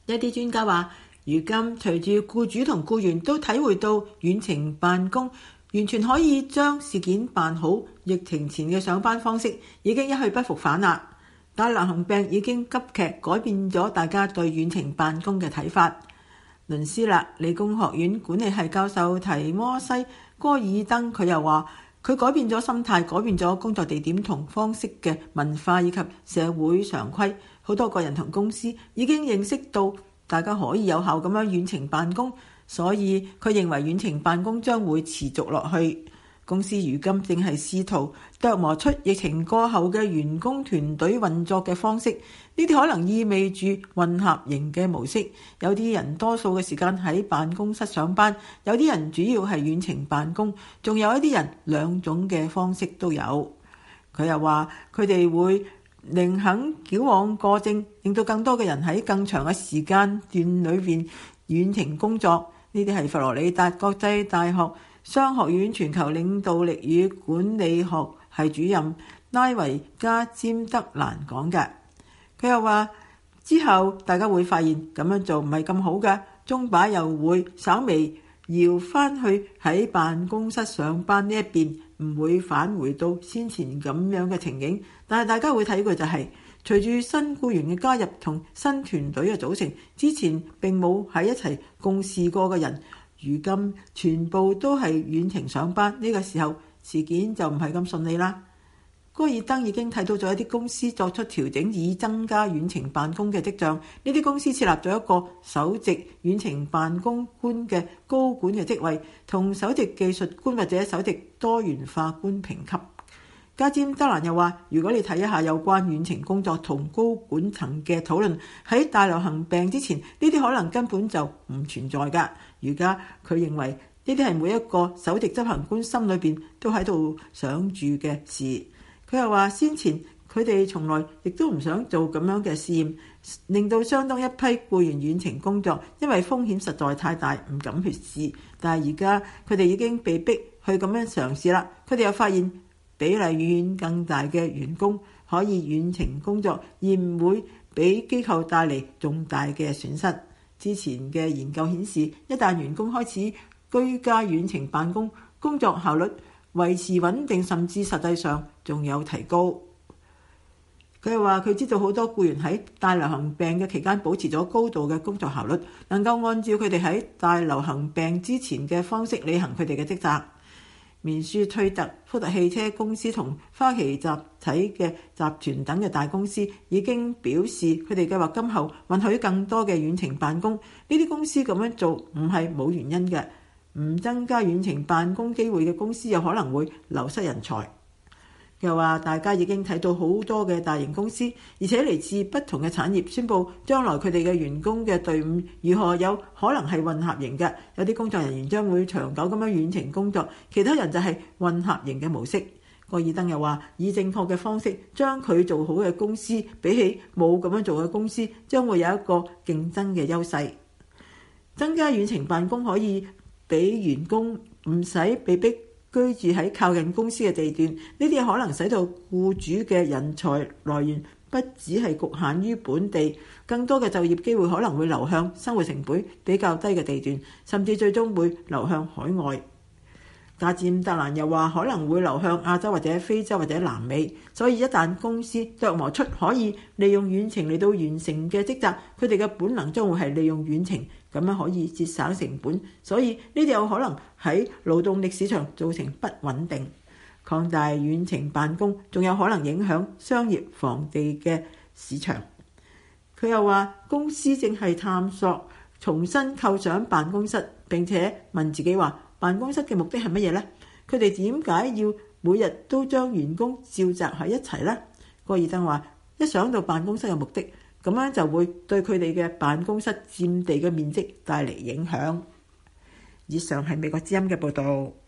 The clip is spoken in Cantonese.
一啲專家話，如今隨住僱主同僱員都體會到遠程辦公完全可以將事件辦好，疫情前嘅上班方式已經一去不復返啦。大流行病已經急劇改變咗大家對遠程辦公嘅睇法。倫斯勒理工學院管理系教授提摩西·戈爾登佢又話，佢改變咗心態，改變咗工作地點同方式嘅文化以及社會常規。好多個人同公司已經認識到大家可以有效咁樣遠程辦公，所以佢認為遠程辦公將會持續落去。公司如今正係試圖琢磨出疫情過後嘅員工團隊運作嘅方式，呢啲可能意味住混合型嘅模式。有啲人多數嘅時間喺辦公室上班，有啲人主要係遠程辦公，仲有一啲人兩種嘅方式都有。佢又話佢哋會寧肯矯枉過正，令到更多嘅人喺更長嘅時間段裏邊遠程工作。呢啲係佛羅里達國際大學商學院全球領導力與管理學系主任拉維加詹德蘭講嘅。佢又話之後大家會發現咁樣做唔係咁好嘅，鐘擺又會稍微搖翻去喺辦公室上班呢一邊，唔會返回到先前咁樣嘅情景。但係大家會睇過就係隨住新僱員嘅加入同新團隊嘅組成，之前並冇喺一齊共事過嘅人，如今全部都係遠程上班，呢個時候事件就唔係咁順利啦。戈爾登已經睇到咗一啲公司作出調整以增加遠程辦公嘅跡象。呢啲公司設立咗一個首席遠程辦公官嘅高管嘅職位，同首席技術官或者首席多元化官評級。加詹德蘭又話，如果你睇一下有關遠程工作同高管層嘅討論，喺大流行病之前，呢啲可能根本就唔存在㗎。而家佢認為呢啲係每一個首席執行官心裏邊都喺度想住嘅事。佢又話先前佢哋從來亦都唔想做咁樣嘅試驗，令到相當一批僱員遠程工作，因為風險實在太大，唔敢去試。但係而家佢哋已經被逼去咁樣嘗試啦。佢哋又發現比例遠遠更大嘅員工可以遠程工作，而唔會俾機構帶嚟重大嘅損失。之前嘅研究顯示，一旦員工開始居家遠程辦公，工作效率維持穩定，甚至實際上仲有提高。佢又話佢知道好多僱員喺大流行病嘅期間保持咗高度嘅工作效率，能夠按照佢哋喺大流行病之前嘅方式履行佢哋嘅職責。面書推特、福特汽車公司同花旗集體嘅集團等嘅大公司已經表示佢哋計劃今後允許更多嘅遠程辦公。呢啲公司咁樣做唔係冇原因嘅，唔增加遠程辦公機會嘅公司有可能會流失人才。又話大家已經睇到好多嘅大型公司，而且嚟自不同嘅產業，宣布將來佢哋嘅員工嘅隊伍如何有可能係混合型嘅。有啲工作人員將會長久咁樣遠程工作，其他人就係混合型嘅模式。戈爾登又話，以正確嘅方式將佢做好嘅公司比起冇咁樣做嘅公司，將會有一個競爭嘅優勢。增加遠程辦公可以俾員工唔使被逼居住喺靠近公司嘅地段，呢啲可能使到僱主嘅人才來源不只係局限於本地，更多嘅就業機會可能會流向生活成本比較低嘅地段，甚至最終會流向海外。加占德蘭又話可能會流向亞洲或者非洲或者南美，所以一旦公司琢磨出可以利用遠程嚟到完成嘅職責，佢哋嘅本能將會係利用遠程，咁樣可以節省成本，所以呢啲有可能喺勞動力市場造成不穩定。擴大遠程辦公仲有可能影響商業房地嘅市場。佢又話公司正係探索重新構想辦公室，並且問自己話辦公室嘅目的係乜嘢呢？佢哋點解要每日都將員工召集喺一齊呢？戈爾登話一想到辦公室嘅目的，咁樣就會對佢哋嘅辦公室佔地嘅面積帶嚟影響。以上係美國之音嘅報導。